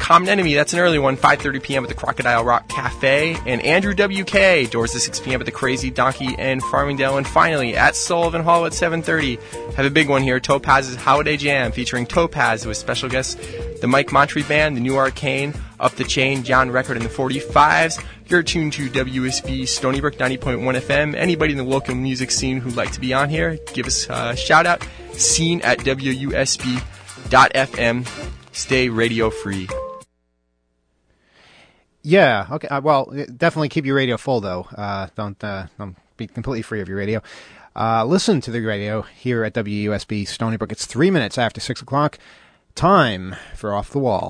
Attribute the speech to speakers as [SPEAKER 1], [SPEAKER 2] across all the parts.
[SPEAKER 1] Common Enemy, that's an early one, 5:30 p.m. at the Crocodile Rock Cafe. And Andrew WK, doors to 6 p.m. at the Crazy Donkey in Farmingdale. And finally, at Sullivan Hall at 7:30, have a big one here, Topaz's Holiday Jam, featuring Topaz with special guests, the Mike Montre Band, the New Arcane, Up the Chain, John Record, and the 45s. You're tuned to WSB Stony Brook 90.1 FM. Anybody in the local music scene who'd like to be on here, give us a shout out. Scene at WUSB.FM. Stay radio free.
[SPEAKER 2] Yeah, okay. Well, definitely keep your radio full, though. Don't be completely free of your radio. Listen to the radio here at WUSB Stony Brook. It's 3 minutes after 6 o'clock. Time for Off the Wall.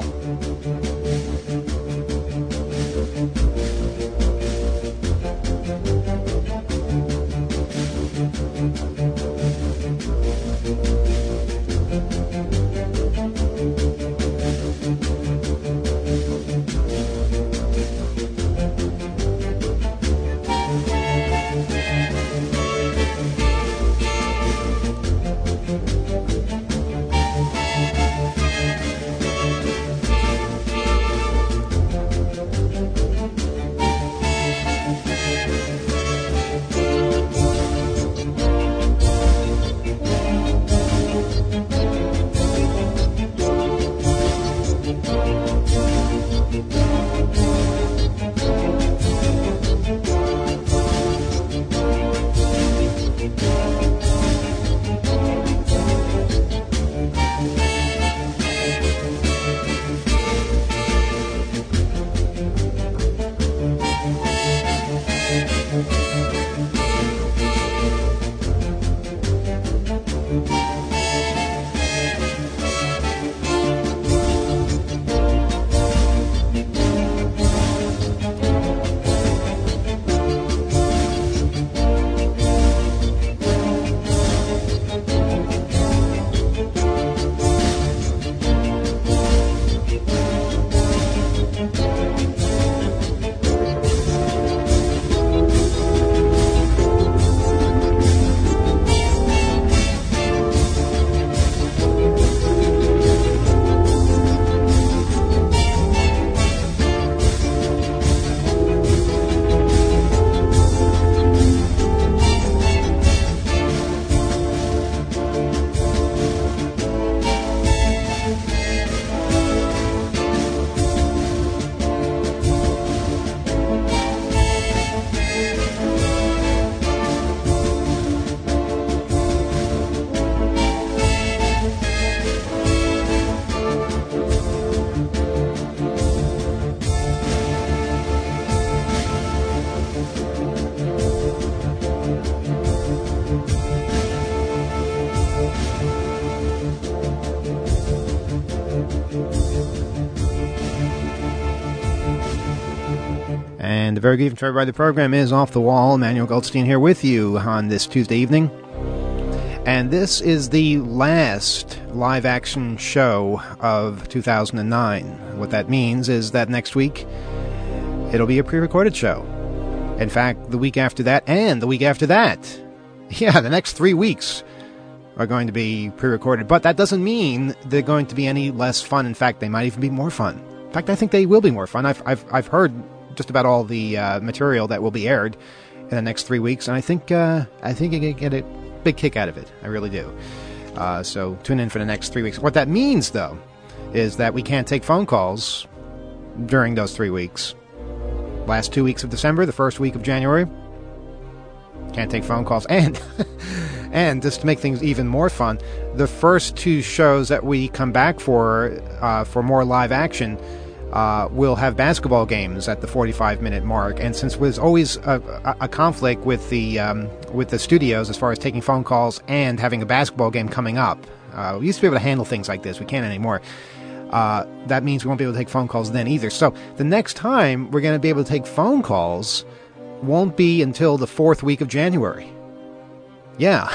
[SPEAKER 2] And a very good evening to everybody. The program is Off the Wall. Emmanuel Goldstein here with you on this Tuesday evening. And this is the last live-action show of 2009. What that means is that next week, it'll be a pre-recorded show. In fact, the week after that and the week after that. Yeah, the next 3 weeks are going to be pre-recorded. But that doesn't mean they're going to be any less fun. In fact, they might even be more fun. In fact, I think they will be more fun. I've heard just about all the material that will be aired in the next 3 weeks, and I think you can get a big kick out of it. I really do. So tune in for the next 3 weeks. What that means, though, is that we can't take phone calls during those 3 weeks. Last 2 weeks of December, the first week of January, can't take phone calls. And and just to make things even more fun, the first two shows that we come back for more live action, we'll have basketball games at the 45-minute mark. And since there's always a conflict with the studios as far as taking phone calls and having a basketball game coming up, we used to be able to handle things like this. We can't anymore. That means we won't be able to take phone calls then either. So the next time we're going to be able to take phone calls won't be until the fourth week of January. Yeah.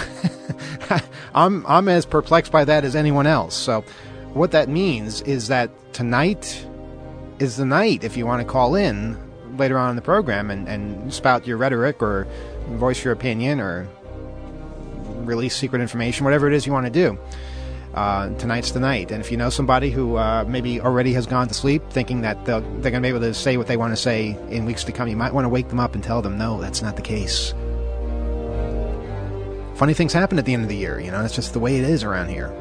[SPEAKER 2] I'm as perplexed by that as anyone else. So what that means is that tonight is the night if you want to call in later on in the program and spout your rhetoric or voice your opinion or release secret information, whatever it is you want to do. tonight's the night. And if you know somebody who maybe already has gone to sleep thinking that they're going to be able to say what they want to say in weeks to come, you might want to wake them up and tell them, no, that's not the case. Funny things happen at the end of the year, that's just the way it is around here.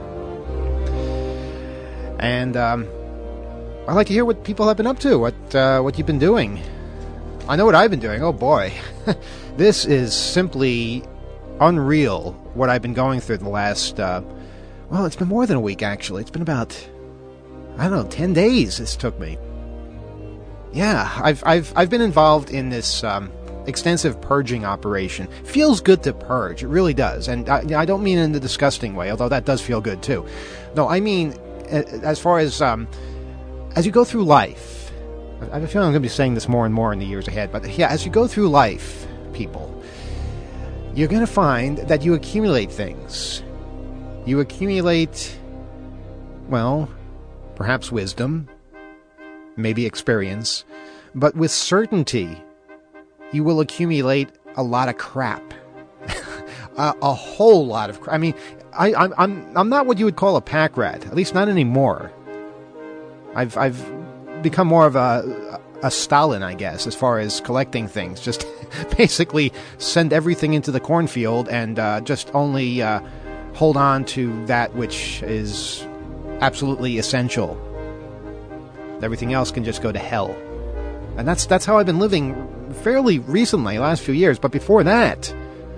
[SPEAKER 2] And I'd like to hear what people have been up to, what you've been doing. I know what I've been doing. Oh boy. This is simply unreal what I've been going through the last, well, it's been more than a week actually. It's been about, 10 days this took me. Yeah, I've been involved in this extensive purging operation. Feels good to purge, it really does. And I don't mean in the disgusting way, although that does feel good too. No, I mean as far as you go through life, I have a feeling I'm going to be saying this more and more in the years ahead, but yeah, as you go through life, people, you're going to find that you accumulate things. You accumulate, well, perhaps wisdom, maybe experience, but with certainty, you will accumulate a lot of crap. a whole lot of crap. I mean, I'm not what you would call a pack rat, at least not anymore. I've become more of a Stalin, I guess, as far as collecting things. Just basically send everything into the cornfield and just only hold on to that which is absolutely essential. Everything else can just go to hell. And that's how I've been living fairly recently, last few years. But before that,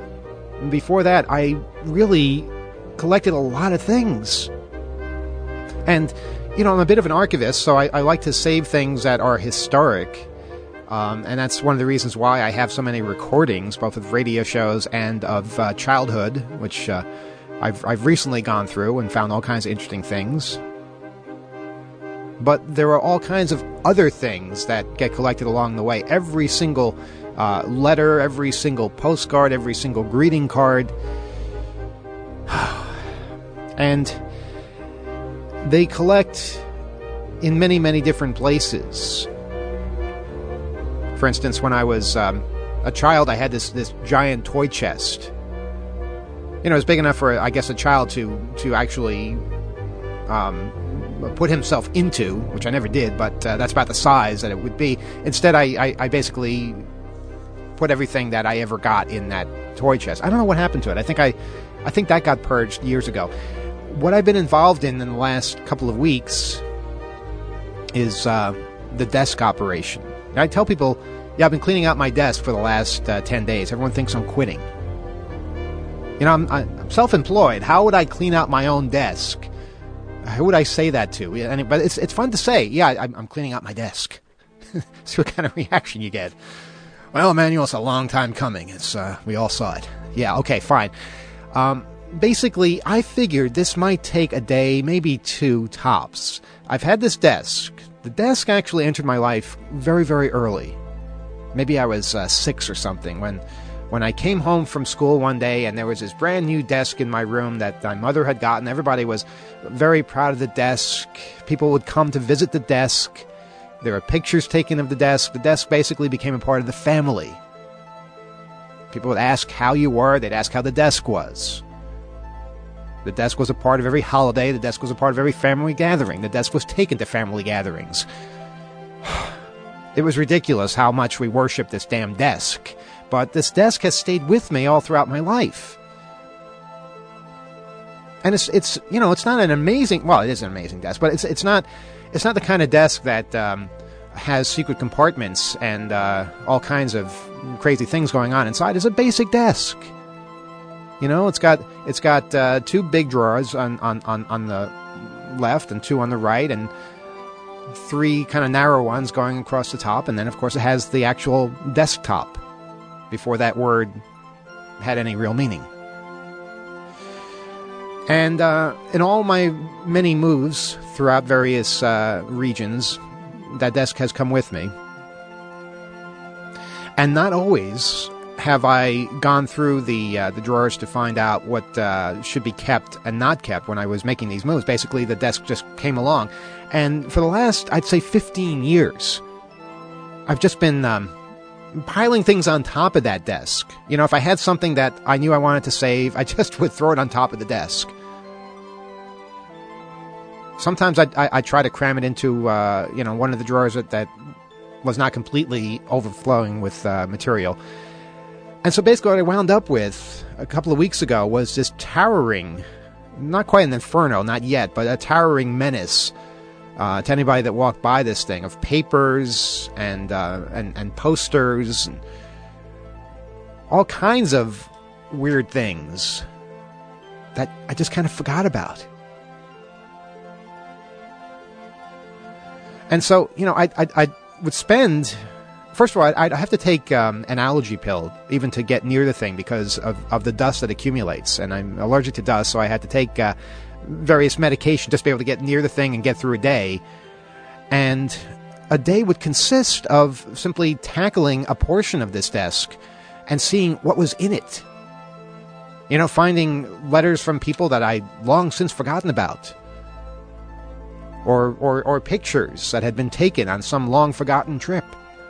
[SPEAKER 2] I really collected a lot of things. And I'm a bit of an archivist, so I like to save things that are historic. And that's one of the reasons why I have so many recordings, both of radio shows and of childhood, which I've recently gone through and found all kinds of interesting things. But there are all kinds of other things that get collected along the way. Every single letter, every single postcard, every single greeting card. And they collect in many, many different places. For instance, when I was a child, I had this giant toy chest. It was big enough for, I guess, a child to actually put himself into, which I never did, but that's about the size that it would be. Instead, I basically put everything that I ever got in that toy chest. I don't know what happened to it. I think that got purged years ago. What I've been involved in the last couple of weeks is the desk operation. I tell people, I've been cleaning out my desk for the last 10 days. Everyone thinks I'm quitting. I'm self-employed. How would I clean out my own desk? Who would I say that to? But it's fun to say, I'm cleaning out my desk. See what kind of reaction you get. Well, Emmanuel, it's a long time coming. We all saw it. Yeah, okay, fine. Basically, I figured this might take a day, maybe two tops. I've had this desk. The desk actually entered my life very, very early. Maybe I was 6 or something when I came home from school one day and there was this brand new desk in my room that my mother had gotten. Everybody was very proud of the desk. People would come to visit the desk. There were pictures taken of the desk. The desk basically became a part of the family. People would ask how you were. They'd ask how the desk was. The desk was a part of every holiday. The desk was a part of every family gathering. The desk was taken to family gatherings. It was ridiculous how much we worshiped this damn desk. But this desk has stayed with me all throughout my life. And it's not an amazing, well, it is an amazing desk, but it's not the kind of desk that has secret compartments and all kinds of crazy things going on inside. It's a basic desk. It's got 2 big drawers on the left and 2 on the right, and 3 kind of narrow ones going across the top, and then of course it has the actual desktop before that word had any real meaning. And in all my many moves throughout various regions, that desk has come with me. And not always have I gone through the drawers to find out what should be kept and not kept when I was making these moves. Basically, the desk just came along. And for the last, I'd say 15 years, I've just been piling things on top of that desk. If I had something that I knew I wanted to save, I just would throw it on top of the desk. sometimes I try to cram it into, one of the drawers that was not completely overflowing with material. And so basically what I wound up with a couple of weeks ago was this towering, not quite an inferno, not yet, but a towering menace to anybody that walked by this thing, of papers and posters and all kinds of weird things that I just kind of forgot about. And so, I would spend... First of all, I'd have to take an allergy pill even to get near the thing because of the dust that accumulates. And I'm allergic to dust, so I had to take various medication just to be able to get near the thing and get through a day. And a day would consist of simply tackling a portion of this desk and seeing what was in it. Finding letters from people that I'd long since forgotten about. Or pictures that had been taken on some long-forgotten trip.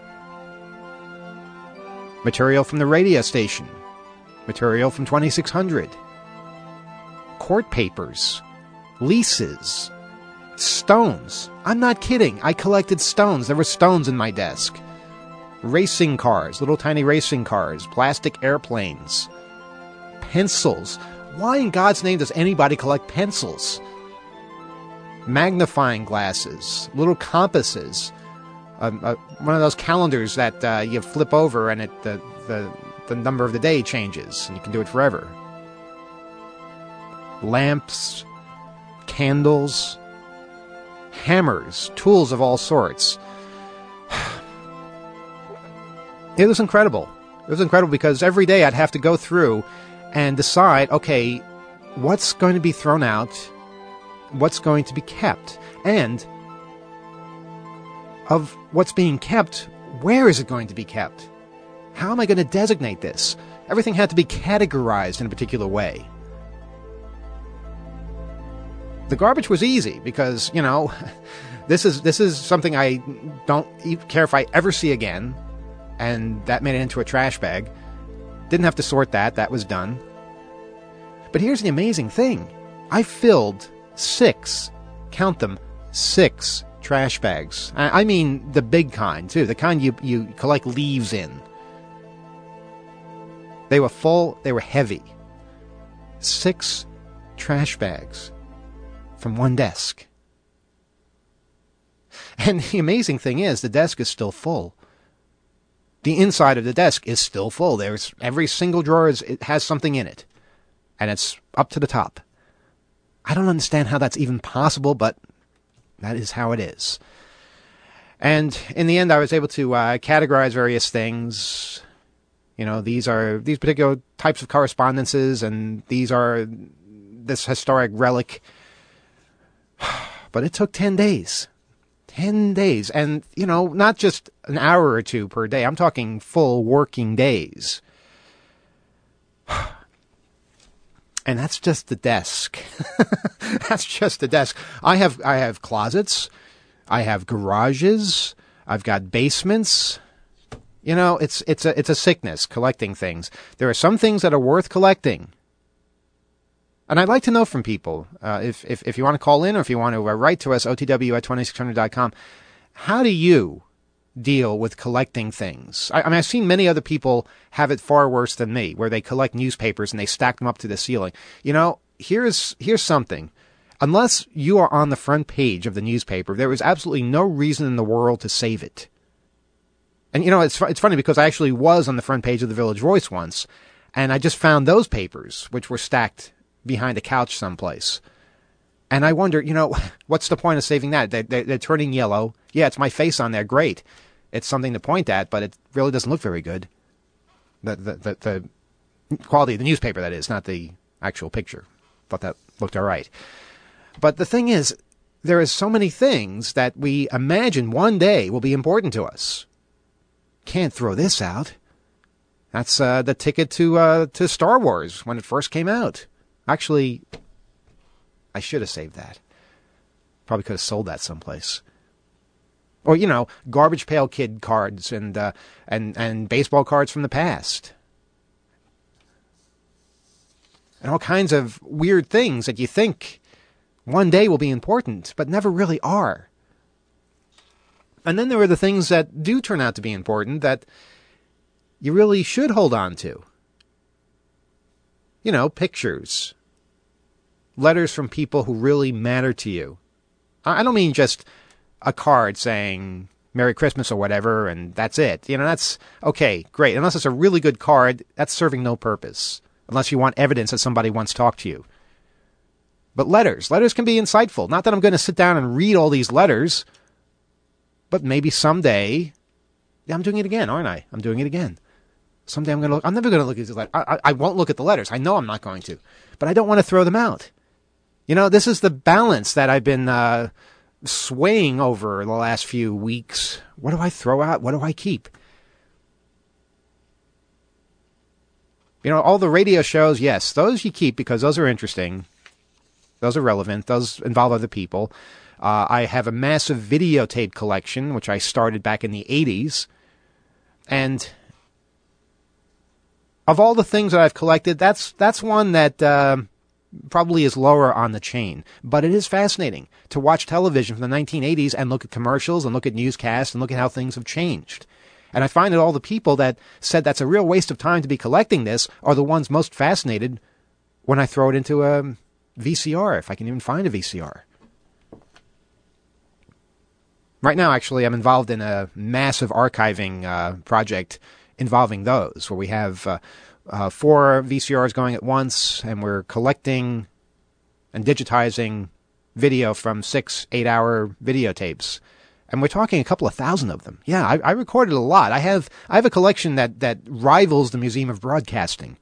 [SPEAKER 2] Material from the radio station. Material from 2600. Court papers. Leases. Stones. I'm not kidding. I collected stones. There were stones in my desk. Racing cars. Little tiny racing cars. Plastic airplanes. Pencils. Why in God's name does anybody collect pencils? Magnifying glasses. Little compasses. One of those calendars that you flip over and the number of the day changes, and you can do it forever. Lamps, candles, hammers, tools of all sorts. It was incredible. It was incredible because every day I'd have to go through and decide, okay, what's going to be thrown out, what's going to be kept, and of what's being kept, where is it going to be kept? How am I going to designate this? Everything had to be categorized in a particular way. The garbage was easy because, this is something I don't care if I ever see again, and that made it into a trash bag. Didn't have to sort that. That was done. But here's the amazing thing. I filled 6, count them, 6 trash bags. I mean the big kind, too. The kind you collect leaves in. They were full. They were heavy. 6 trash bags from one desk. And the amazing thing is, the desk is still full. The inside of the desk is still full. There's every single drawer it has something in it. And it's up to the top. I don't understand how that's even possible, but that is how it is. And in the end, I was able to categorize various things. These particular types of correspondences, and these are this historic relic. But it took 10 days. 10 days. And, not just an hour or two per day. I'm talking full working days. And that's just the desk. That's just the desk. I have closets. I have garages. I've got basements. It's a sickness collecting things. There are some things that are worth collecting. And I'd like to know from people, if you want to call in or if you want to write to us, otw@2600.com, how do you deal with collecting things? I mean, I've seen many other people have it far worse than me, where they collect newspapers and they stack them up to the ceiling. Here's something. Unless you are on the front page of the newspaper, there is absolutely no reason in the world to save it. And, it's funny because I actually was on the front page of the Village Voice once, and I just found those papers, which were stacked behind a couch someplace. And I wonder, what's the point of saving that? They're turning yellow. Yeah, it's my face on there. Great. It's something to point at, but it really doesn't look very good. The quality of the newspaper, that is, not the actual picture. Thought that looked all right. But the thing is, there is so many things that we imagine one day will be important to us. Can't throw this out. That's the ticket to Star Wars when it first came out. Actually, I should have saved that. Probably could have sold that someplace. Or, Garbage Pail Kid cards and baseball cards from the past. And all kinds of weird things that you think one day will be important, but never really are. And then there are the things that do turn out to be important that you really should hold on to. You know, pictures, letters from people who really matter to you. I don't mean just a card saying Merry Christmas or whatever, and that's it. You know, that's okay, great. Unless it's a really good card, that's serving no purpose. Unless you want evidence that somebody once talked to you. But letters can be insightful. Not that I'm going to sit down and read all these letters, but maybe someday, I'm doing it again, aren't I? I'm doing it again. Someday I'm never going to look at these letters. I won't look at the letters. I know I'm not going to. But I don't want to throw them out. You know, this is the balance that I've been swaying over the last few weeks. What do I throw out? What do I keep? You know, all the radio shows, yes, those you keep because those are interesting. Those are relevant. Those involve other people. I have a massive videotape collection, which I started back in the 80s. And of all the things that I've collected, that's one that probably is lower on the chain. But it is fascinating to watch television from the 1980s and look at commercials and look at newscasts and look at how things have changed. And I find that all the people that said that's a real waste of time to be collecting this are the ones most fascinated when I throw it into a VCR, if I can even find a VCR. Right now, actually, I'm involved in a massive archiving project involving those, where we have 4 VCRs going at once, and we're collecting and digitizing video from 6 8-hour videotapes. And we're talking a couple of thousand of them. Yeah, I recorded a lot. I have a collection that rivals the Museum of Broadcasting.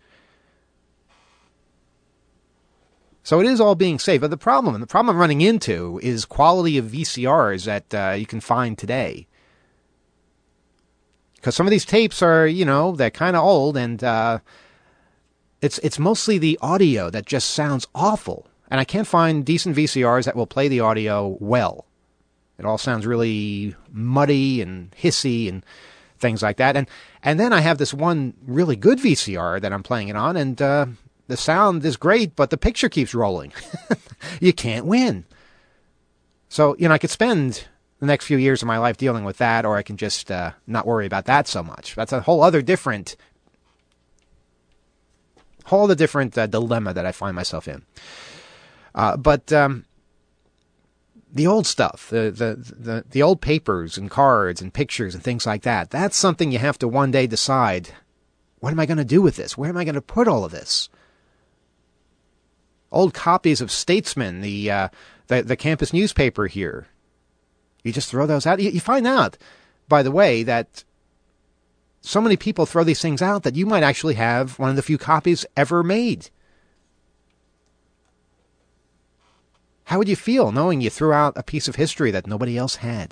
[SPEAKER 2] So it is all being saved. But the problem I'm running into is quality of VCRs that you can find today. Because some of these tapes are, you know, they're kind of old, and it's mostly the audio that just sounds awful. And I can't find decent VCRs that will play the audio well. It all sounds really muddy and hissy and things like that. And then I have this one really good VCR that I'm playing it on, and the sound is great, but the picture keeps rolling. You can't win. So, you know, I could spend the next few years of my life dealing with that, or I can just not worry about that so much. That's a whole other different dilemma that I find myself in. But the old stuff, the old papers and cards and pictures and things like that, that's something you have to one day decide, what am I going to do with this? Where am I going to put all of this? Old copies of Statesman, the campus newspaper here. You just throw those out. You find out, by the way, that so many people throw these things out that you might actually have one of the few copies ever made. How would you feel knowing you threw out a piece of history that nobody else had?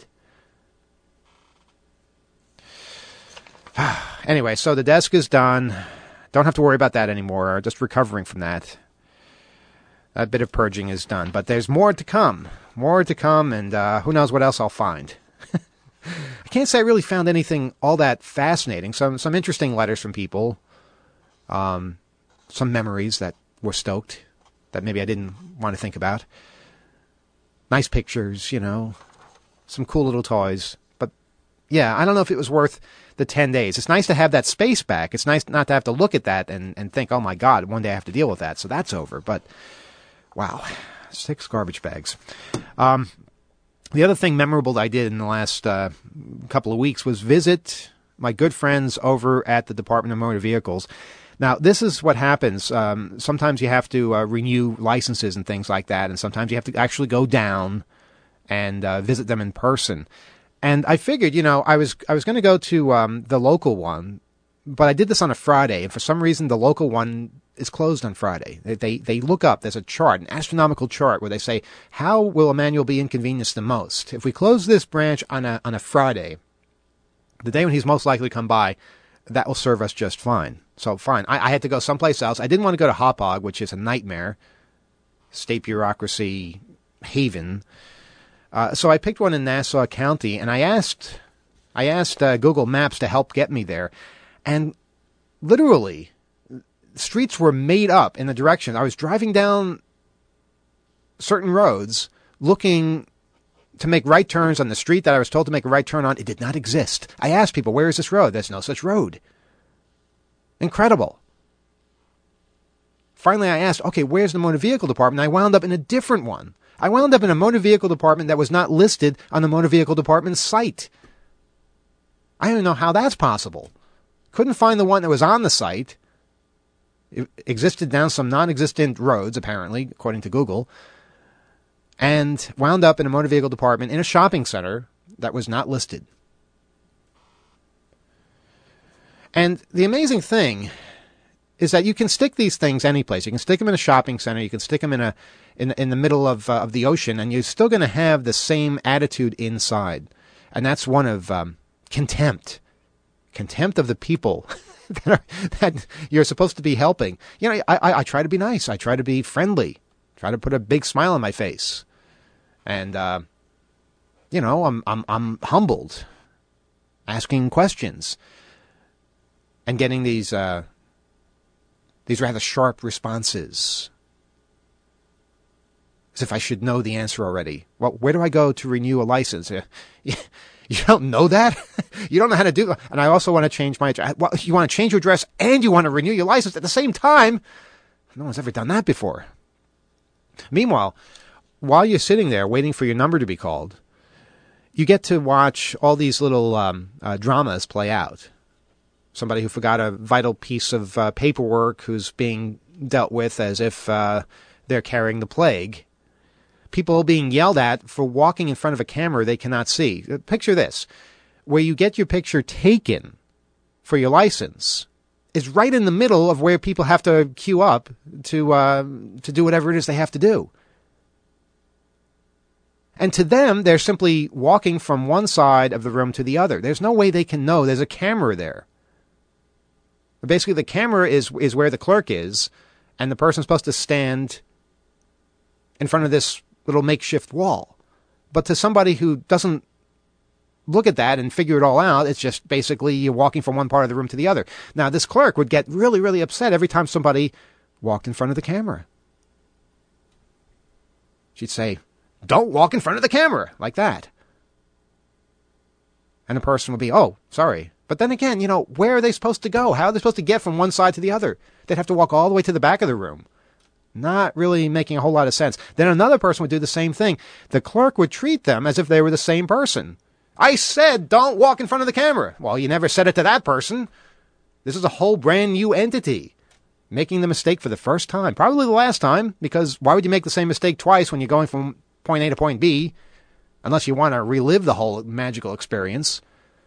[SPEAKER 2] Anyway, so the desk is done. Don't have to worry about that anymore. Just recovering from that. That bit of purging is done. But there's more to come. More to come, and who knows what else I'll find. I can't say I really found anything all that fascinating. Some interesting letters from people. Some memories that were stoked that maybe I didn't want to think about. Nice pictures, you know. Some cool little toys. But, yeah, I don't know if it was worth the 10 days. It's nice to have that space back. It's nice not to have to look at that and think, oh, my God, one day I have to deal with that. So that's over. But, wow, 6 garbage bags. The other thing memorable that I did in the last couple of weeks was visit my good friends over at the Department of Motor Vehicles. Now, this is what happens. Sometimes you have to renew licenses and things like that, and sometimes you have to actually go down and visit them in person. And I figured, you know, I was going to go to the local one, but I did this on a Friday, and for some reason the local one is closed on Friday. They look up, there's a chart, an astronomical chart, where they say, how will Emmanuel be inconvenienced the most? If we close this branch on a Friday, the day when he's most likely to come by, that will serve us just fine. So fine. I had to go someplace else. I didn't want to go to Hauppauge, which is a nightmare. State bureaucracy haven. So I picked one in Nassau County, and I asked Google Maps to help get me there. And literally, streets were made up in the direction. I was driving down certain roads looking to make right turns on the street that I was told to make a right turn on. It did not exist. I asked people, where is this road? There's no such road. Incredible. Finally, I asked, okay, where's the motor vehicle department? I wound up in a different one. I wound up in a motor vehicle department that was not listed on the motor vehicle department's site. I don't know how that's possible. Couldn't find the one that was on the site. It existed down some non-existent roads, apparently, according to Google, and wound up in a motor vehicle department in a shopping center that was not listed. And the amazing thing is that you can stick these things any place. You can stick them in a shopping center. You can stick them in the middle of the ocean, and you're still going to have the same attitude inside. And that's one of contempt of the people that you're supposed to be helping. You know, I try to be nice. I try to be friendly. Try to put a big smile on my face, and you know, I'm humbled, asking questions, and getting these rather sharp responses, as if I should know the answer already. Well, where do I go to renew a license? You don't know that? You don't know how to do it. And I also want to change my address. Well, you want to change your address and you want to renew your license at the same time? No one's ever done that before. Meanwhile, while you're sitting there waiting for your number to be called, you get to watch all these little dramas play out. Somebody who forgot a vital piece of paperwork who's being dealt with as if they're carrying the plague. People being yelled at for walking in front of a camera they cannot see. Picture this. Where you get your picture taken for your license is right in the middle of where people have to queue up to do whatever it is they have to do. And to them, they're simply walking from one side of the room to the other. There's no way they can know there's a camera there. Basically, the camera is where the clerk is, and the person's supposed to stand in front of this little makeshift wall. But to somebody who doesn't look at that and figure it all out, it's just basically you're walking from one part of the room to the other. Now, this clerk would get really, really upset every time somebody walked in front of the camera. She'd say, "Don't walk in front of the camera," like that. And the person would be, "Oh, sorry." But then again, you know, where are they supposed to go? How are they supposed to get from one side to the other? They'd have to walk all the way to the back of the room. Not really making a whole lot of sense. Then another person would do the same thing. The clerk would treat them as if they were the same person. "I said don't walk in front of the camera." Well, you never said it to that person. This is a whole brand new entity making the mistake for the first time. Probably the last time, because why would you make the same mistake twice when you're going from point A to point B, unless you want to relive the whole magical experience?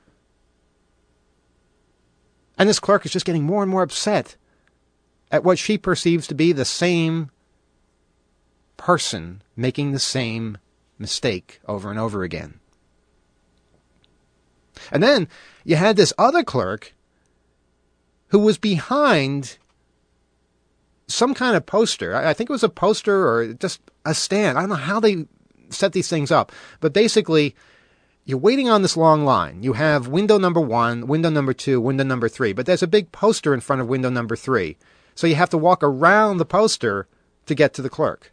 [SPEAKER 2] And this clerk is just getting more and more upset at what she perceives to be the same person making the same mistake over and over again. And then you had this other clerk who was behind some kind of poster. I think it was a poster or just a stand. I don't know how they set these things up. But basically, you're waiting on this long line. You have window number 1, window number 2, window number 3. But there's a big poster in front of window number 3. So you have to walk around the poster to get to the clerk.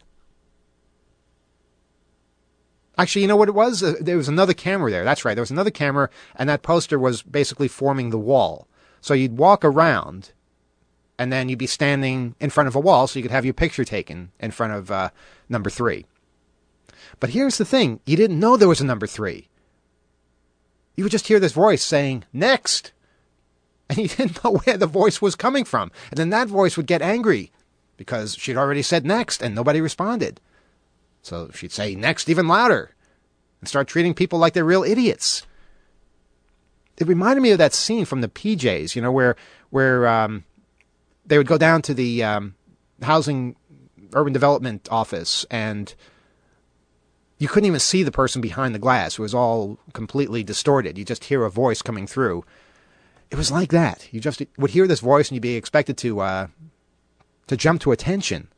[SPEAKER 2] Actually, you know what it was? There was another camera there. That's right. There was another camera, and that poster was basically forming the wall. So you'd walk around, and then you'd be standing in front of a wall so you could have your picture taken in front of number 3. But here's the thing. You didn't know there was a number 3. You would just hear this voice saying, "Next!" And you didn't know where the voice was coming from. And then that voice would get angry because she'd already said next and nobody responded. So she'd say next even louder and start treating people like they're real idiots. It reminded me of that scene from the PJs, you know, where they would go down to the housing urban development office and you couldn't even see the person behind the glass. It was all completely distorted. You just hear a voice coming through. It was like that. You just would hear this voice and you'd be expected to jump to attention.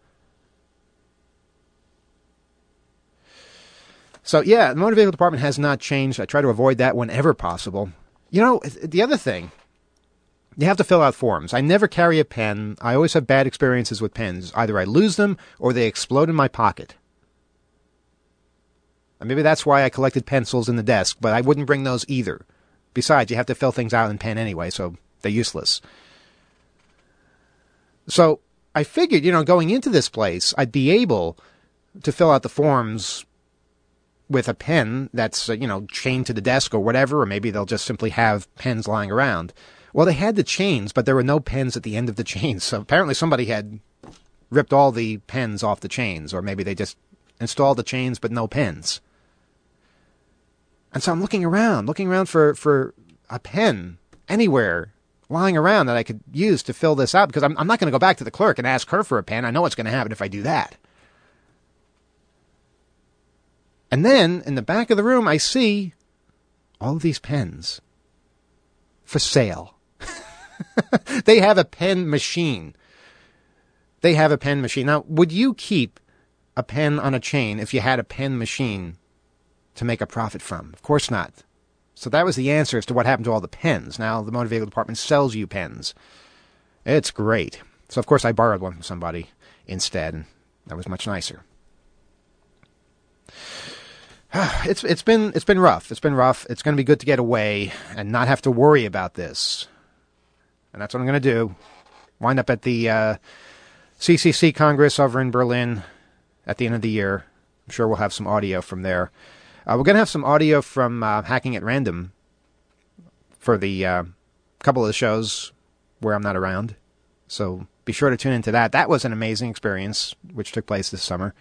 [SPEAKER 2] So, yeah, the motor vehicle department has not changed. I try to avoid that whenever possible. You know, the other thing, you have to fill out forms. I never carry a pen. I always have bad experiences with pens. Either I lose them or they explode in my pocket. And maybe that's why I collected pencils in the desk, but I wouldn't bring those either. Besides, you have to fill things out in pen anyway, so they're useless. So I figured, going into this place, I'd be able to fill out the forms with a pen that's, chained to the desk or whatever, or maybe they'll just simply have pens lying around. Well, they had the chains, but there were no pens at the end of the chains, so apparently somebody had ripped all the pens off the chains, or maybe they just installed the chains but no pens. And so I'm looking around for a pen anywhere lying around that I could use to fill this out, because I'm not going to go back to the clerk and ask her for a pen. I know what's going to happen if I do that. And then, in the back of the room, I see all of these pens for sale. They have a pen machine. Now, would you keep a pen on a chain if you had a pen machine to make a profit from? Of course not. So that was the answer as to what happened to all the pens. Now, the motor vehicle department sells you pens. It's great. So, of course, I borrowed one from somebody instead, and that was much nicer. It's been rough. It's been rough. It's going to be good to get away and not have to worry about this. And that's what I'm going to do. Wind up at the CCC Congress over in Berlin at the end of the year. I'm sure we'll have some audio from there. We're going to have some audio from Hacking at Random for the couple of the shows where I'm not around. So be sure to tune into that. That was an amazing experience, which took place this summer.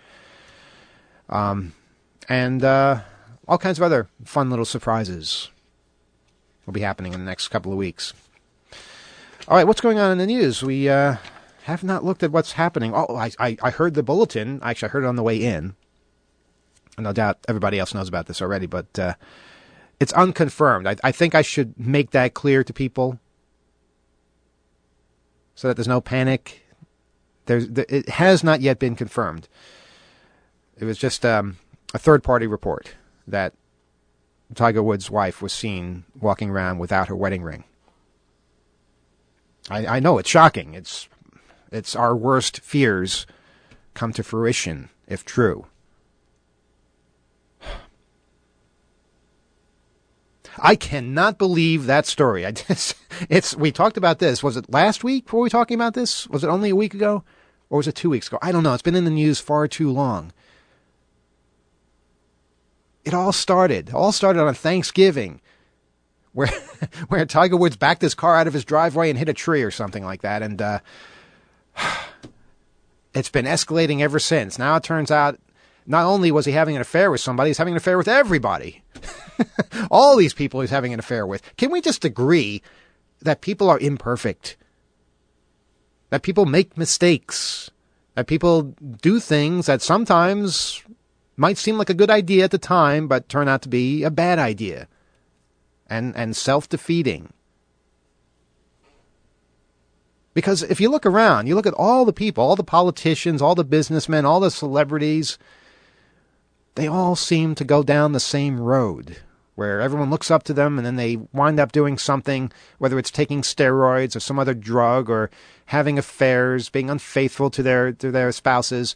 [SPEAKER 2] And all kinds of other fun little surprises will be happening in the next couple of weeks. All right, what's going on in the news? We have not looked at what's happening. Oh, I heard the bulletin. Actually, I heard it on the way in. No doubt everybody else knows about this already, but it's unconfirmed. I think I should make that clear to people so that there's no panic. It has not yet been confirmed. It was just a third-party report that Tiger Woods' wife was seen walking around without her wedding ring. I know it's shocking. It's our worst fears come to fruition, if true. I cannot believe that story. We talked about this. Was it last week? Were we talking about this? Was it only a week ago? Or was it 2 weeks ago? I don't know. It's been in the news far too long. It all started on a Thanksgiving where Tiger Woods backed his car out of his driveway and hit a tree or something like that. And it's been escalating ever since. Now it turns out not only was he having an affair with somebody, he's having an affair with everybody. All these people he's having an affair with. Can we just agree that people are imperfect? That people make mistakes? That people do things that sometimes might seem like a good idea at the time, but turn out to be a bad idea and self-defeating. Because if you look around, you look at all the people, all the politicians, all the businessmen, all the celebrities, they all seem to go down the same road, where everyone looks up to them and then they wind up doing something, whether it's taking steroids or some other drug or having affairs, being unfaithful to their spouses.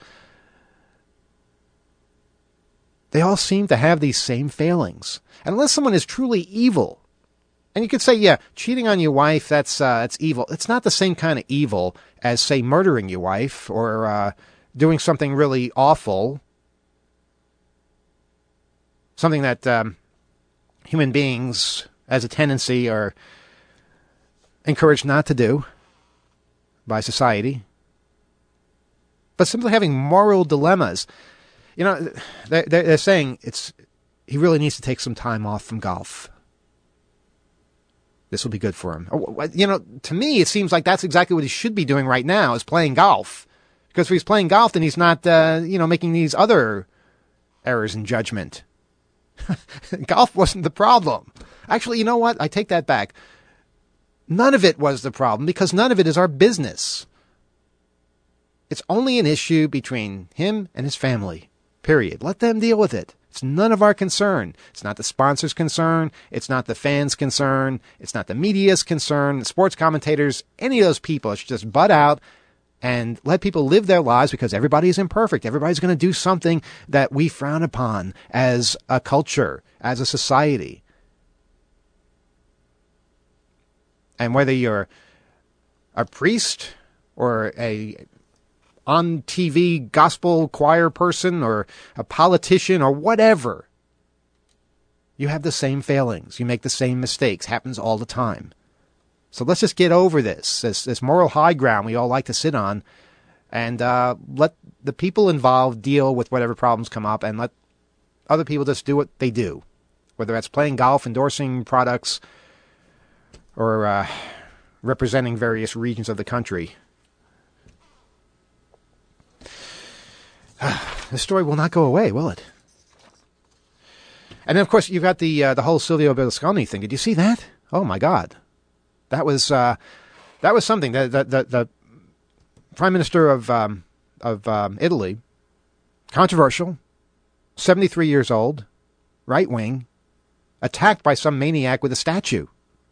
[SPEAKER 2] They all seem to have these same failings. And unless someone is truly evil, and you could say, yeah, cheating on your wife, that's evil. It's not the same kind of evil as, say, murdering your wife or doing something really awful, something that human beings, as a tendency, are encouraged not to do by society. But simply having moral dilemmas. You know, they're saying he really needs to take some time off from golf. This will be good for him. You know, to me, it seems like that's exactly what he should be doing right now, is playing golf. Because if he's playing golf, then he's not, making these other errors in judgment. Golf wasn't the problem. Actually, you know what? I take that back. None of it was the problem, because none of it is our business. It's only an issue between him and his family. Period. Let them deal with it. It's none of our concern. It's not the sponsor's concern. It's not the fans' concern. It's not the media's concern, the sports commentators, any of those people. Should just butt out and let people live their lives, because everybody is imperfect. Everybody's going to do something that we frown upon as a culture, as a society. And whether you're a priest or a on TV gospel choir person or a politician or whatever, you have the same failings. You make the same mistakes. Happens all the time. So let's just get over this moral high ground we all like to sit on, and let the people involved deal with whatever problems come up, and let other people just do what they do, whether that's playing golf, endorsing products, or representing various regions of the country. This story will not go away, will it? And then, of course, you've got the whole Silvio Berlusconi thing. Did you see that? Oh my God, that was something. The Prime Minister of Italy, controversial, 73 years old, right wing, attacked by some maniac with a statue.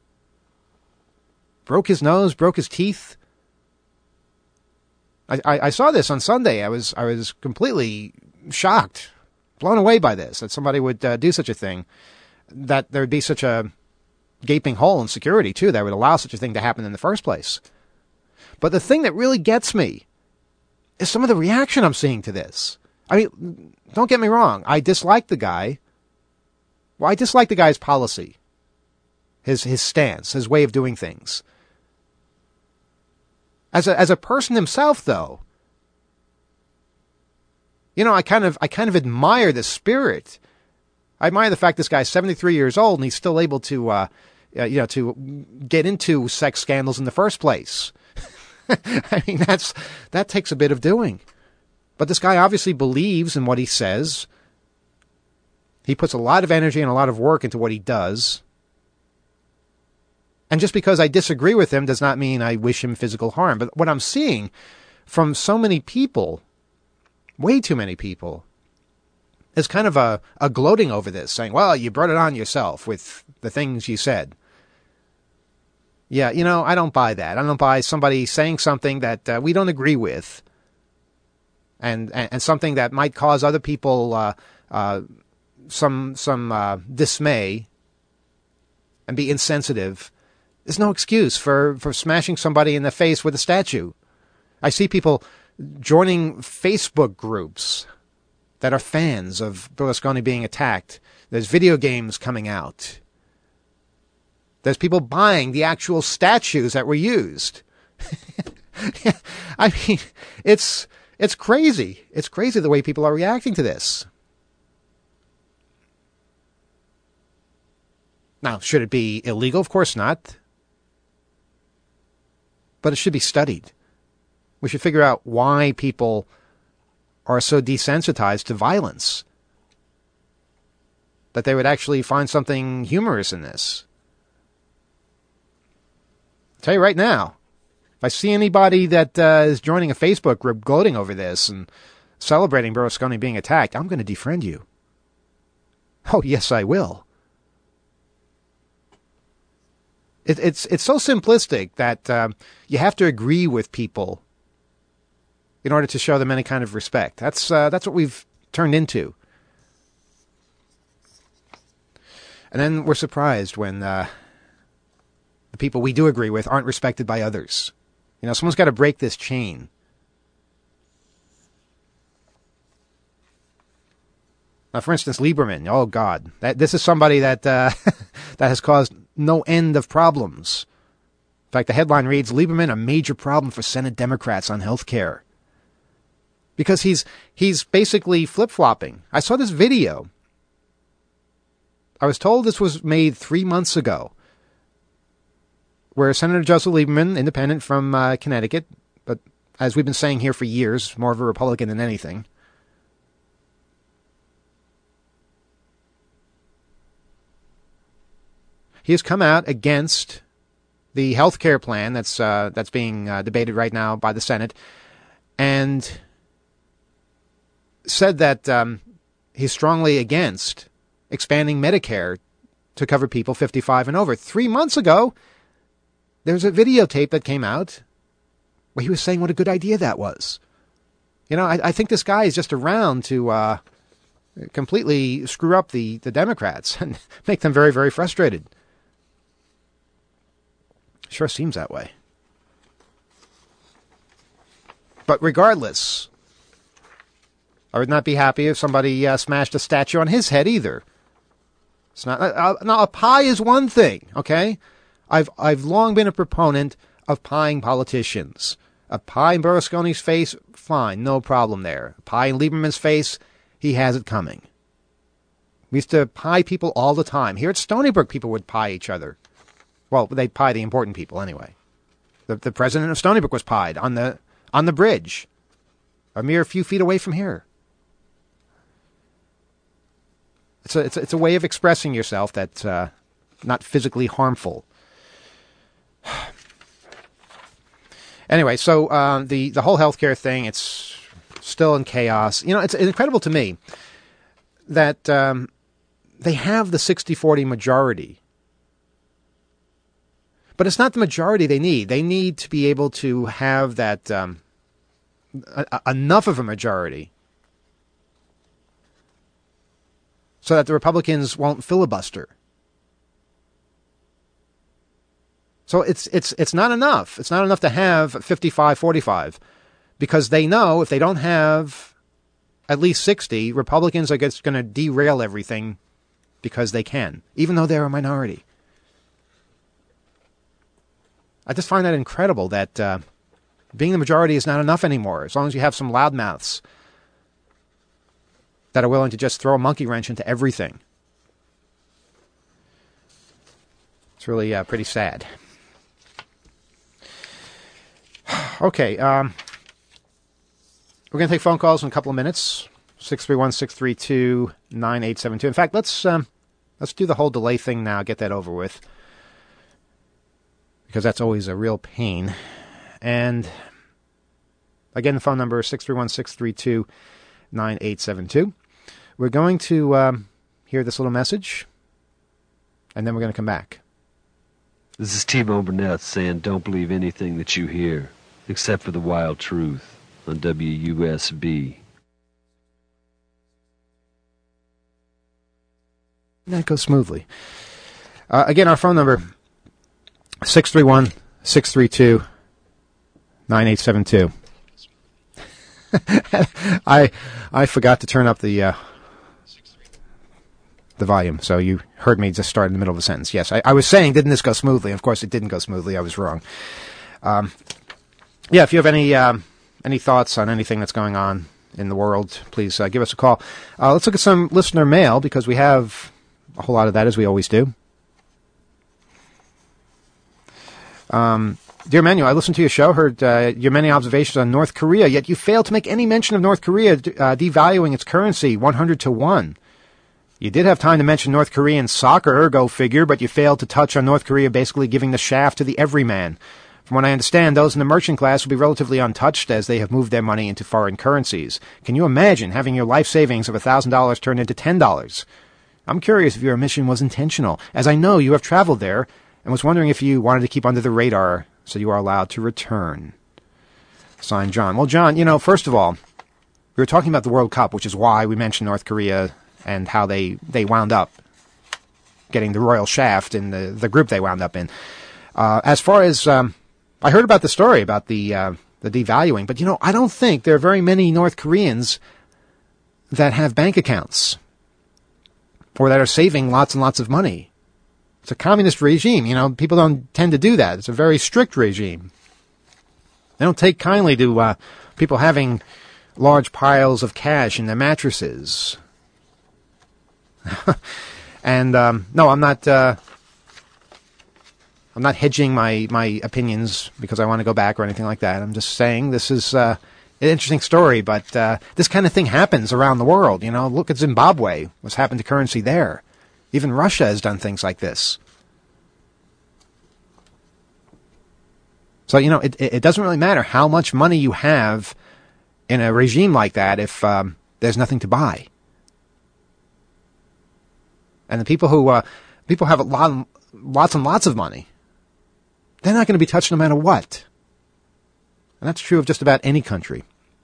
[SPEAKER 2] Broke his nose, broke his teeth. I saw this on Sunday. I was completely shocked, blown away by this, that somebody would do such a thing, that there would be such a gaping hole in security, too, that would allow such a thing to happen in the first place. But the thing that really gets me is some of the reaction I'm seeing to this. I mean, don't get me wrong. I dislike the guy. Well, I dislike the guy's policy, his stance, his way of doing things. As a person himself, though, you know, I kind of admire the spirit. I admire the fact this guy's 73 years old and he's still able to, to get into sex scandals in the first place. I mean, that takes a bit of doing. But this guy obviously believes in what he says. He puts a lot of energy and a lot of work into what he does. And just because I disagree with him does not mean I wish him physical harm. But what I'm seeing from so many people, way too many people, is kind of a gloating over this, saying, well, you brought it on yourself with the things you said. Yeah, you know, I don't buy that. I don't buy somebody saying something that we don't agree with, and something that might cause other people some dismay and be insensitive. There's no excuse for smashing somebody in the face with a statue. I see people joining Facebook groups that are fans of Berlusconi being attacked. There's video games coming out. There's people buying the actual statues that were used. I mean, it's crazy. It's crazy the way people are reacting to this. Now, should it be illegal? Of course not. But it should be studied. We should figure out why people are so desensitized to violence that they would actually find something humorous in this. I'll tell you right now, if I see anybody that is joining a Facebook group gloating over this and celebrating Berlusconi being attacked, I'm going to defriend you. Oh, yes, I will. It's so simplistic that you have to agree with people in order to show them any kind of respect. That's what we've turned into. And then we're surprised when the people we do agree with aren't respected by others. You know, someone's got to break this chain. Now, for instance, Lieberman. Oh, God. This is somebody that that has caused no end of problems. In fact, the headline reads, Lieberman, a major problem for Senate Democrats on health care. Because he's basically flip-flopping. I saw this video. I was told this was made 3 months ago, where Senator Joseph Lieberman, independent from Connecticut, but as we've been saying here for years, more of a Republican than anything, he has come out against the health care plan that's being debated right now by the Senate, and said that he's strongly against expanding Medicare to cover people 55 and over. 3 months ago, there's a videotape that came out where he was saying what a good idea that was. You know, I think this guy is just around to completely screw up the Democrats and make them very, very frustrated. Sure seems that way. But regardless, I would not be happy if somebody smashed a statue on his head either. It's not. Now, a pie is one thing, okay? I've long been a proponent of pieing politicians. A pie in Berlusconi's face, fine, no problem there. A pie in Lieberman's face, he has it coming. We used to pie people all the time. Here at Stony Brook, people would pie each other. Well, they'd pie the important people anyway. The president of Stony Brook was pied on the bridge, a mere few feet away from here. It's a way of expressing yourself that's not physically harmful. Anyway, so the whole healthcare thing, it's still in chaos. You know, it's incredible to me that they have the 60-40 majority. But it's not the majority they need. They need to be able to have that enough of a majority so that the Republicans won't filibuster. So it's not enough. It's not enough to have 55-45 because they know if they don't have at least 60, Republicans are just going to derail everything because they can, even though they're a minority. I just find that incredible that being the majority is not enough anymore, as long as you have some loudmouths that are willing to just throw a monkey wrench into everything. It's really pretty sad. Okay, we're going to take phone calls in a couple of minutes. 631-632-9872. In fact, let's do the whole delay thing now, get that over with, because that's always a real pain. And again, the phone number is 631-632-9872. We're going to hear this little message, and then we're going to come back.
[SPEAKER 3] This is T-Bone Burnett saying don't believe anything that you hear, except for the wild truth on WUSB.
[SPEAKER 2] That goes smoothly. Again, our phone number, 631-632-9872. I forgot to turn up the volume, so you heard me just start in the middle of a sentence. Yes, I was saying, didn't this go smoothly? Of course, it didn't go smoothly. I was wrong. Yeah, if you have any thoughts on anything that's going on in the world, please give us a call. Let's look at some listener mail, because we have a whole lot of that, as we always do. Dear Manuel, I listened to your show, heard your many observations on North Korea, yet you failed to make any mention of North Korea devaluing its currency 100-1. You did have time to mention North Korean soccer, go figure, but you failed to touch on North Korea basically giving the shaft to the everyman. From what I understand, those in the merchant class will be relatively untouched as they have moved their money into foreign currencies. Can you imagine having your life savings of $1,000 turned into $10? I'm curious if your mission was intentional, as I know you have traveled there, and was wondering if you wanted to keep under the radar so you are allowed to return. Signed, John. Well, John, you know, first of all, we were talking about the World Cup, which is why we mentioned North Korea and how they wound up getting the royal shaft in the group they wound up in. As far as I heard about the story about the devaluing, but, you know, I don't think there are very many North Koreans that have bank accounts or that are saving lots and lots of money. It's a communist regime. You know, people don't tend to do that. It's a very strict regime. They don't take kindly to people having large piles of cash in their mattresses. And no, I'm not hedging my opinions because I want to go back or anything like that. I'm just saying this is an interesting story, but this kind of thing happens around the world. You know, look at Zimbabwe. What's happened to currency there? Even Russia has done things like this. So, you know, it doesn't really matter how much money you have in a regime like that if there's nothing to buy. And the people who have lots and lots of money, they're not going to be touched no matter what. And that's true of just about any country.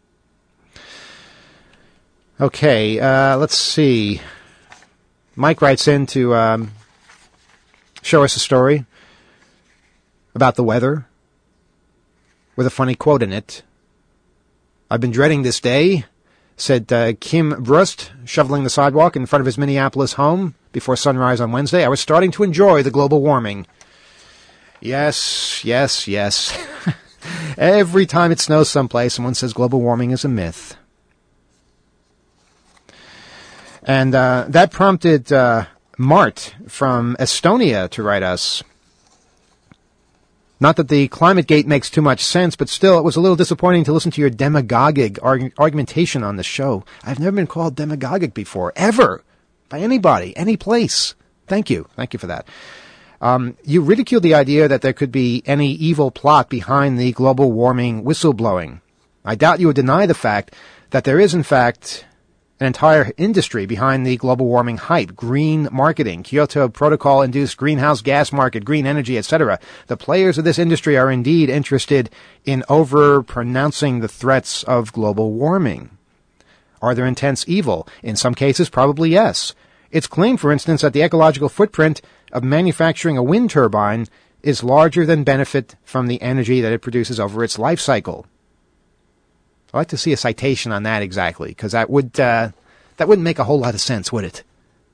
[SPEAKER 2] Okay, let's see. Mike writes in to show us a story about the weather with a funny quote in it. "I've been dreading this day," said Kim Brust, shoveling the sidewalk in front of his Minneapolis home before sunrise on Wednesday. "I was starting to enjoy the global warming." Yes. Every time it snows someplace, someone says global warming is a myth. And that prompted Mart from Estonia to write us. "Not that the climate gate makes too much sense, but still, it was a little disappointing to listen to your demagogic argumentation on the show. I've never been called demagogic before, ever, by anybody, any place. Thank you. Thank you for that. You ridiculed the idea that there could be any evil plot behind the global warming whistleblowing. I doubt you would deny the fact that there is, in fact, an entire industry behind the global warming hype, green marketing, Kyoto Protocol-induced greenhouse gas market, green energy, etc. The players of this industry are indeed interested in over-pronouncing the threats of global warming. Are there intense evil? In some cases, probably yes. It's claimed, for instance, that the ecological footprint of manufacturing a wind turbine is larger than benefit from the energy that it produces over its life cycle. I'd like to see a citation on that exactly, because that wouldn't make a whole lot of sense, would it?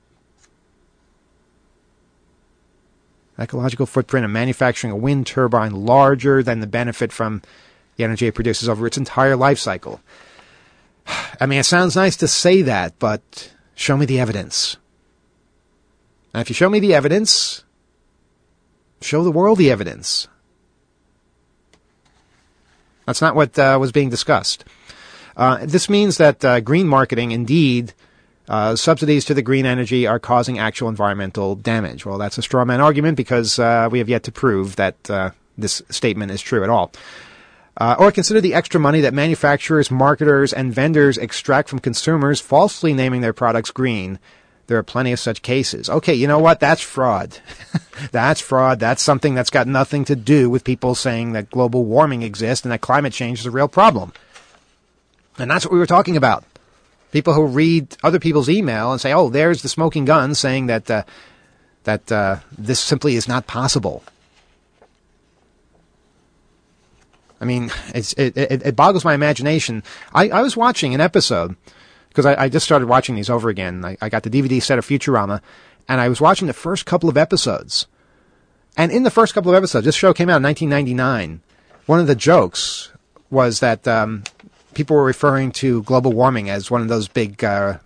[SPEAKER 2] Ecological footprint of manufacturing a wind turbine larger than the benefit from the energy it produces over its entire life cycle. I mean, it sounds nice to say that, but show me the evidence. And if you show me the evidence, show the world the evidence. That's not what was being discussed. This means that green marketing, indeed, subsidies to the green energy are causing actual environmental damage. Well, that's a straw man argument because we have yet to prove that this statement is true at all. Or consider the extra money that manufacturers, marketers, and vendors extract from consumers, falsely naming their products green. There are plenty of such cases. Okay, you know what? That's fraud. That's fraud. That's something that's got nothing to do with people saying that global warming exists and that climate change is a real problem. And that's what we were talking about. People who read other people's email and say, oh, there's the smoking gun saying that this simply is not possible. I mean, it boggles my imagination. I was watching an episode, because I just started watching these over again. I got the DVD set of Futurama, and I was watching the first couple of episodes. And in the first couple of episodes, this show came out in 1999, one of the jokes was that people were referring to global warming as one of those big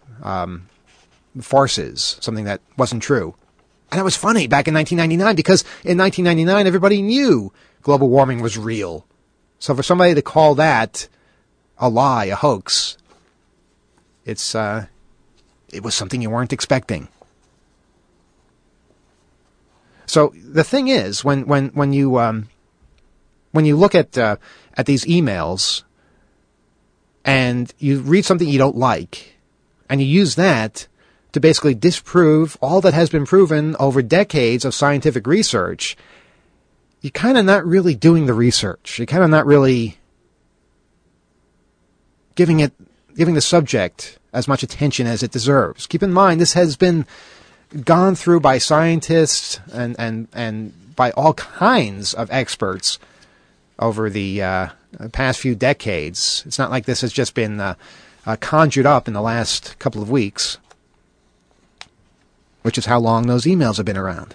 [SPEAKER 2] farces, something that wasn't true. And it was funny back in 1999, because in 1999, everybody knew global warming was real. So for somebody to call that a lie, a hoax, it was something you weren't expecting. So the thing is, when you look at these emails and you read something you don't like, and you use that to basically disprove all that has been proven over decades of scientific research, you're kind of not really doing the research. You're kind of not really giving the subject as much attention as it deserves. Keep in mind, this has been gone through by scientists and by all kinds of experts over the past few decades. It's not like this has just been conjured up in the last couple of weeks, which is how long those emails have been around.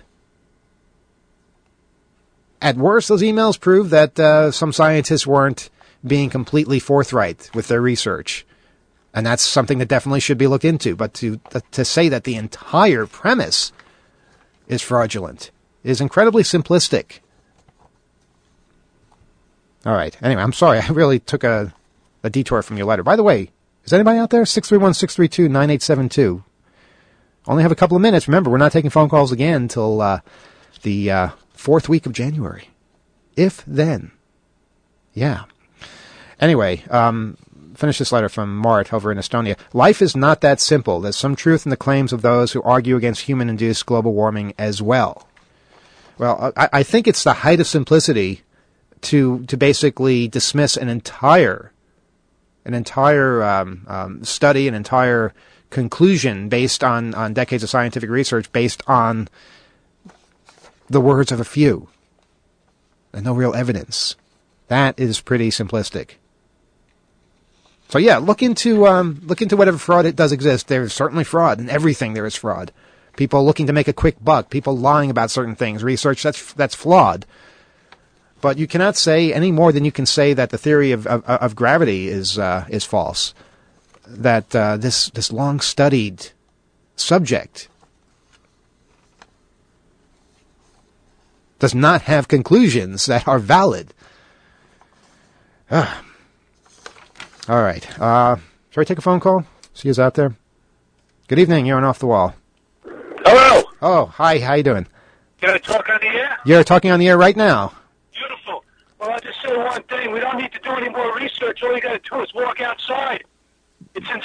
[SPEAKER 2] At worst, those emails prove that some scientists weren't being completely forthright with their research. And that's something that definitely should be looked into. But to say that the entire premise is fraudulent is incredibly simplistic. All right. Anyway, I'm sorry. I really took a detour from your letter. By the way, is anybody out there? 631-632-9872. Only have a couple of minutes. Remember, we're not taking phone calls again until the fourth week of January. If then. Yeah. Anyway, finish this letter from Mart over in Estonia. Life is not that simple. There's some truth in the claims of those who argue against human-induced global warming as well. Well, I think it's the height of simplicity to basically dismiss an entire study, an entire conclusion based on decades of scientific research, based on the words of a few, and no real evidence. That is pretty simplistic. So yeah, look into whatever fraud it does exist. There is certainly fraud in everything. There is fraud. People looking to make a quick buck. People lying about certain things. Research that's flawed. But you cannot say any more than you can say that the theory of gravity is false. That this long studied subject does not have conclusions that are valid. All right. Shall we take a phone call? See who's out there. Good evening. You're on Off the Wall.
[SPEAKER 4] Hello.
[SPEAKER 2] Oh, hi. How you doing?
[SPEAKER 4] Can I talk on the air?
[SPEAKER 2] You're talking on the air right now.
[SPEAKER 4] Beautiful. Well, I'll just say one thing. We don't need to do any more research. All you got to do is walk outside. It's insane.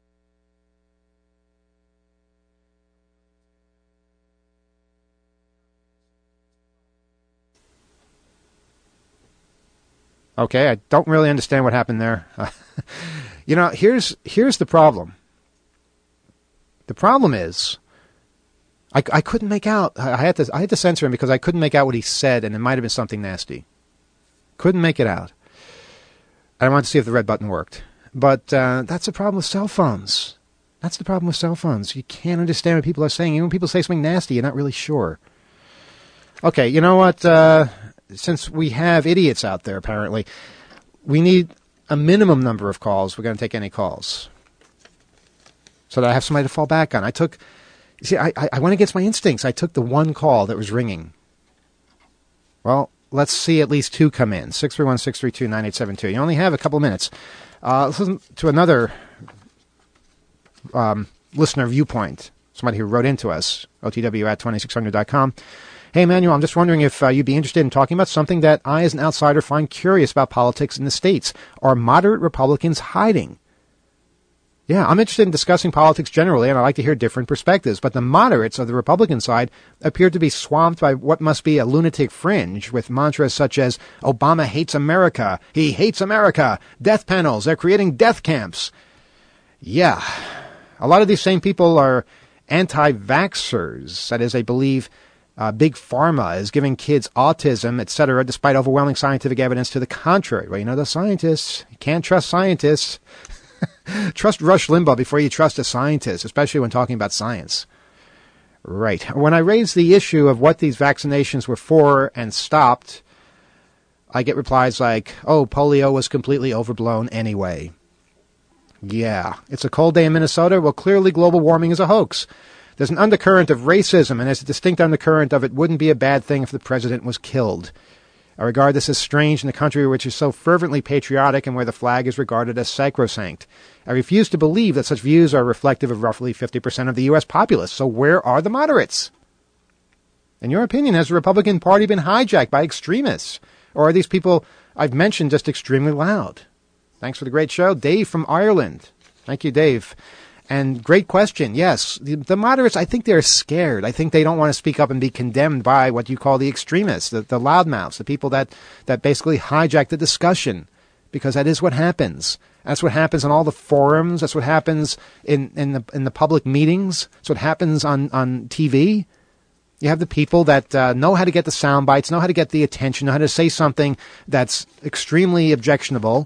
[SPEAKER 2] Okay, I don't really understand what happened there. Here's the problem. The problem is, I couldn't make out. I had to censor him because I couldn't make out what he said, and it might have been something nasty. Couldn't make it out. I wanted to see if the red button worked, but that's the problem with cell phones. That's the problem with cell phones. You can't understand what people are saying. Even when people say something nasty, you're not really sure. Okay, you know what? Since we have idiots out there, apparently, we need a minimum number of calls. We're going to take any calls so that I have somebody to fall back on. I went against my instincts. I took the one call that was ringing. Well, let's see at least two come in. 631-632-9872. You only have a couple of minutes. Let's listen to another listener viewpoint, somebody who wrote into us, otw@2600.com. Hey, Emmanuel, I'm just wondering if you'd be interested in talking about something that I, as an outsider, find curious about politics in the States. Are moderate Republicans hiding? Yeah, I'm interested in discussing politics generally, and I like to hear different perspectives. But the moderates of the Republican side appear to be swamped by what must be a lunatic fringe, with mantras such as, Obama hates America, he hates America, death panels, they're creating death camps. Yeah, a lot of these same people are anti-vaxxers. That is, they believe Big Pharma is giving kids autism, etc., despite overwhelming scientific evidence to the contrary. Well, the scientists, you can't trust scientists. Trust Rush Limbaugh before you trust a scientist, especially when talking about science. Right. When I raised the issue of what these vaccinations were for and stopped, I get replies like, oh, polio was completely overblown anyway. Yeah. It's a cold day in Minnesota? Well, clearly global warming is a hoax. There's an undercurrent of racism, and there's a distinct undercurrent of it wouldn't be a bad thing if the president was killed. I regard this as strange in a country which is so fervently patriotic and where the flag is regarded as sacrosanct. I refuse to believe that such views are reflective of roughly 50% of the U.S. populace. So where are the moderates? In your opinion, has the Republican Party been hijacked by extremists? Or are these people I've mentioned just extremely loud? Thanks for the great show. Dave from Ireland. Thank you, Dave. And great question. Yes, the moderates, I think they're scared. I think they don't want to speak up and be condemned by what you call the extremists, the loudmouths, the people that basically hijack the discussion, because that is what happens. That's what happens on all the forums. That's what happens in the public meetings. That's what happens on TV. You have the people that know how to get the sound bites, know how to get the attention, know how to say something that's extremely objectionable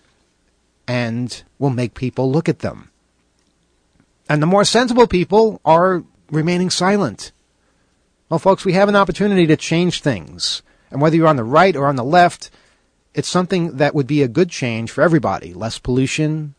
[SPEAKER 2] and will make people look at them. And the more sensible people are remaining silent. Well, folks, we have an opportunity to change things. And whether you're on the right or on the left, it's something that would be a good change for everybody. Less pollution,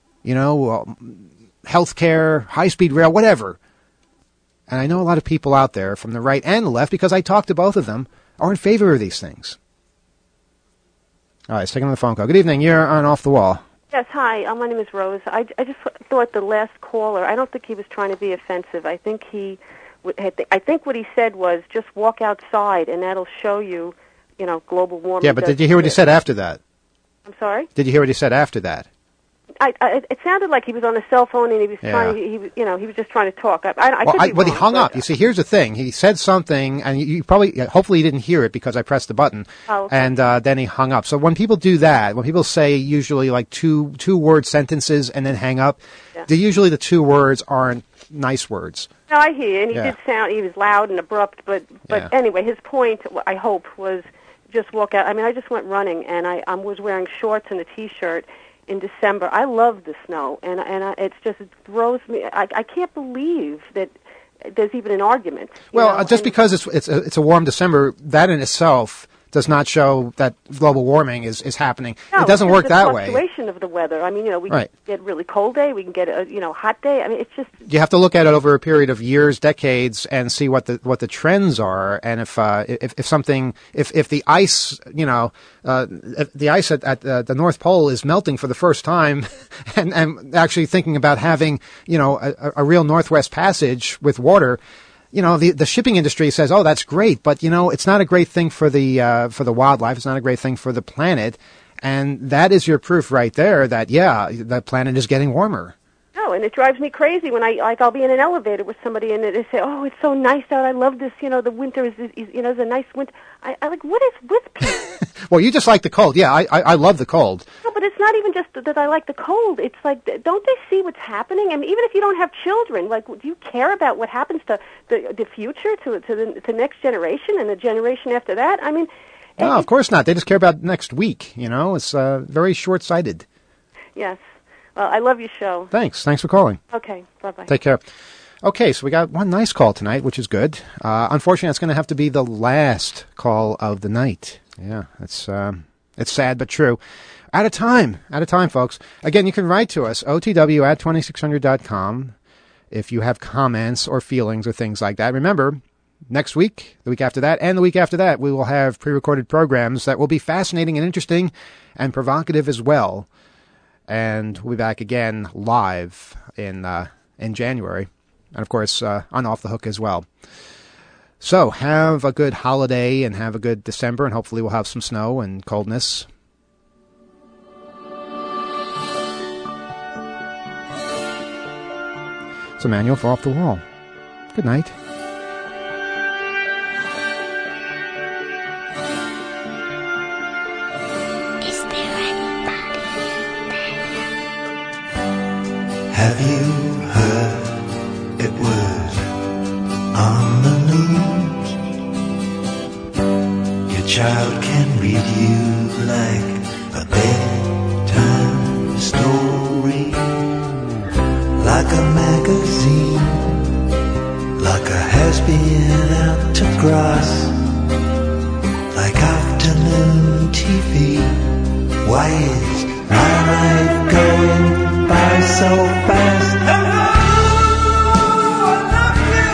[SPEAKER 2] healthcare, high-speed rail, whatever. And I know a lot of people out there from the right and the left, because I talked to both of them, are in favor of these things. All right, let's take another phone call. Good evening. You're on Off the Wall.
[SPEAKER 5] Yes, hi. My name is Rose. I just thought the last caller, I don't think he was trying to be offensive. I think what he said was just walk outside and that'll show you, global warming.
[SPEAKER 2] Yeah, but did you hear what he said after that?
[SPEAKER 5] I'm sorry?
[SPEAKER 2] Did you hear what he said after that?
[SPEAKER 5] it sounded like he was on a cell phone and he was trying. He was just trying to talk. I could be wrong,
[SPEAKER 2] he hung up. You see, here's the thing. He said something, and you probably, hopefully, you didn't hear it because I pressed the button, and then he hung up. So when people do that, when people say usually like two-word sentences and then hang up, usually the 2 words aren't nice words.
[SPEAKER 5] No, I hear you, and he did sound. He was loud and abrupt, but anyway, his point, I hope, was just walk out. I mean, I just went running, and I was wearing shorts and a T-shirt in December. I love the snow, and it throws me. I can't believe that there's even an argument.
[SPEAKER 2] Well, just because it's a warm December, that in itself does not show that global warming is happening.
[SPEAKER 5] No,
[SPEAKER 2] it doesn't work that way.
[SPEAKER 5] The fluctuation of the weather. I mean, we can get a really cold day. We can get a hot day. I mean, it's just
[SPEAKER 2] you have to look at it over a period of years, decades, and see what the trends are. And if the ice, if the ice at the North Pole is melting for the first time, and actually thinking about having a real Northwest Passage with water. The shipping industry says, "Oh, that's great," but it's not a great thing for the wildlife. It's not a great thing for the planet, and that is your proof right there that the planet is getting warmer.
[SPEAKER 5] No, and it drives me crazy when I'll be in an elevator with somebody and they say, "Oh, it's so nice out. I love this. The winter is a nice winter." I like, what is with people?
[SPEAKER 2] Well, you just like the cold. Yeah, I love the cold.
[SPEAKER 5] No, but it's not even just that I like the cold. It's like, don't they see what's happening? I mean, even if you don't have children, like, do you care about what happens to the future, to the next generation and the generation after that? I mean,
[SPEAKER 2] no, of course not. They just care about next week. It's very short-sighted.
[SPEAKER 5] Yes. Well, I love your show.
[SPEAKER 2] Thanks for calling.
[SPEAKER 5] Okay, bye-bye.
[SPEAKER 2] Take care. Okay, so we got one nice call tonight, which is good. Unfortunately, it's going to have to be the last call of the night. Yeah, it's sad but true. Out of time, folks. Again, you can write to us, otw@2600.com, if you have comments or feelings or things like that. Remember, next week, the week after that, and the week after that, we will have pre-recorded programs that will be fascinating and interesting and provocative as well. And we'll be back again live in January. And, of course, on Off the Hook as well. So have a good holiday and have a good December, and hopefully we'll have some snow and coldness. It's a manual for Off the Wall. Good night.
[SPEAKER 6] Have you heard it was on the news? Your child can read you like a bedtime story, like a magazine, like a has-been out to grass, like afternoon TV. Why is my life going by so fast? Hello, I love you.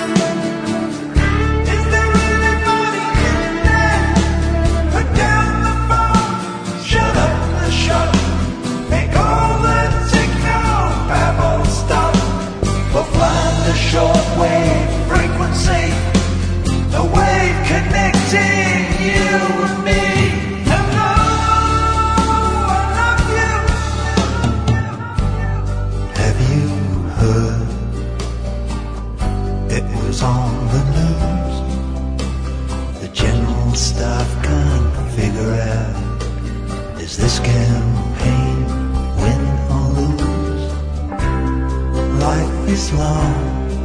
[SPEAKER 6] Is there anybody in there? Put down the phone, shut up the shop, make all the techno-babble stop. We'll find the shortwave frequency, the wave connecting you and me. On the news, the general staff can't figure out, is this campaign win or lose? Life is long,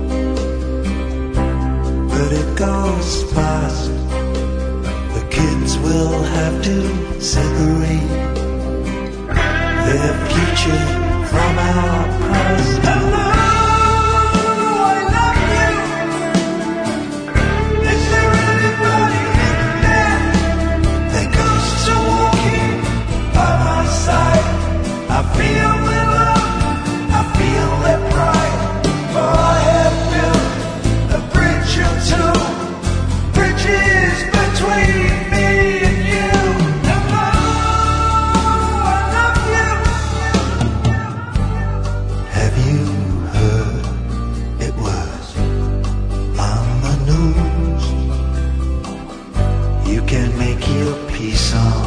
[SPEAKER 6] but it goes fast. The kids will have to separate their future from our past. I feel their love, I feel their pride, for I have built a bridge or two, bridges between me and you. Hello, I love you. Have you heard it was on the news? You can make your peace on